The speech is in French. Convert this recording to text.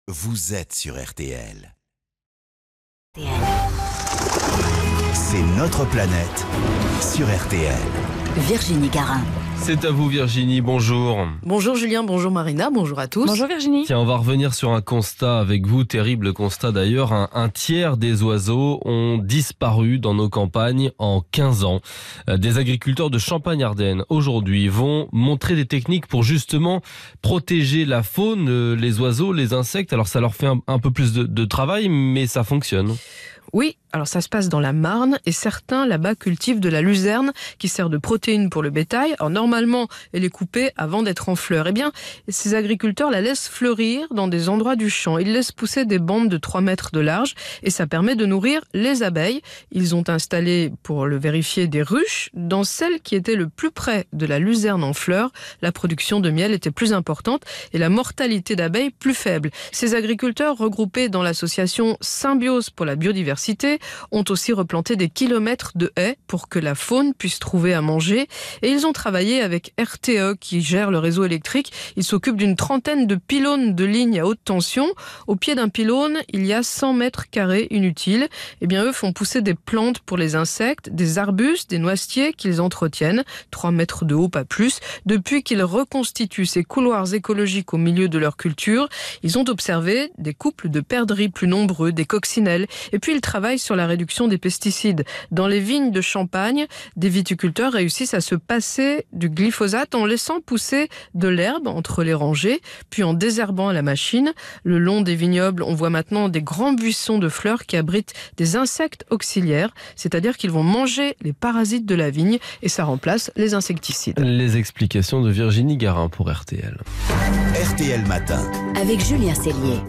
vous êtes sur RTL. C'est notre planète sur RTL. Virginie Garin. C'est à vous Virginie, bonjour. Bonjour Julien, bonjour Marina, bonjour à tous. Bonjour Virginie. Tiens, on va revenir sur un constat avec vous, terrible constat d'ailleurs. Un tiers des oiseaux ont disparu dans nos campagnes en 15 ans. Des agriculteurs de Champagne-Ardenne aujourd'hui vont montrer des techniques pour justement protéger la faune, les oiseaux, les insectes. Alors ça leur fait un peu plus de travail, mais ça fonctionne. Oui, alors ça se passe dans la Marne et certains là-bas cultivent de la luzerne qui sert de protéine pour le bétail. Alors normalement, elle est coupée avant d'être en fleurs. Eh bien, ces agriculteurs la laissent fleurir dans des endroits du champ. Ils laissent pousser des bandes de 3 mètres de large et ça permet de nourrir les abeilles. Ils ont installé, pour le vérifier, des ruches. Dans celle qui était le plus près de la luzerne en fleurs, la production de miel était plus importante et la mortalité d'abeilles plus faible. Ces agriculteurs, regroupés dans l'association Symbiose pour la biodiversité, ont aussi replanté des kilomètres de haies pour que la faune puisse trouver à manger. Et ils ont travaillé avec RTE qui gère le réseau électrique. Ils s'occupent d'une trentaine de pylônes de lignes à haute tension. Au pied d'un pylône, il y a 100 mètres carrés inutiles. Eh bien, eux font pousser des plantes pour les insectes, des arbustes, des noisetiers qu'ils entretiennent, 3 mètres de haut, pas plus. Depuis qu'ils reconstituent ces couloirs écologiques au milieu de leur culture, ils ont observé des couples de perdrix plus nombreux, des coccinelles. Et puis, ils travaillent sur la réduction des pesticides. Dans les vignes de Champagne, des viticulteurs réussissent à se passer du glyphosate en laissant pousser de l'herbe entre les rangées, puis en désherbant à la machine. Le long des vignobles, on voit maintenant des grands buissons de fleurs qui abritent des insectes auxiliaires, c'est-à-dire qu'ils vont manger les parasites de la vigne et ça remplace les insecticides. Les explications de Virginie Garin pour RTL. RTL Matin. Avec Julien Cellier.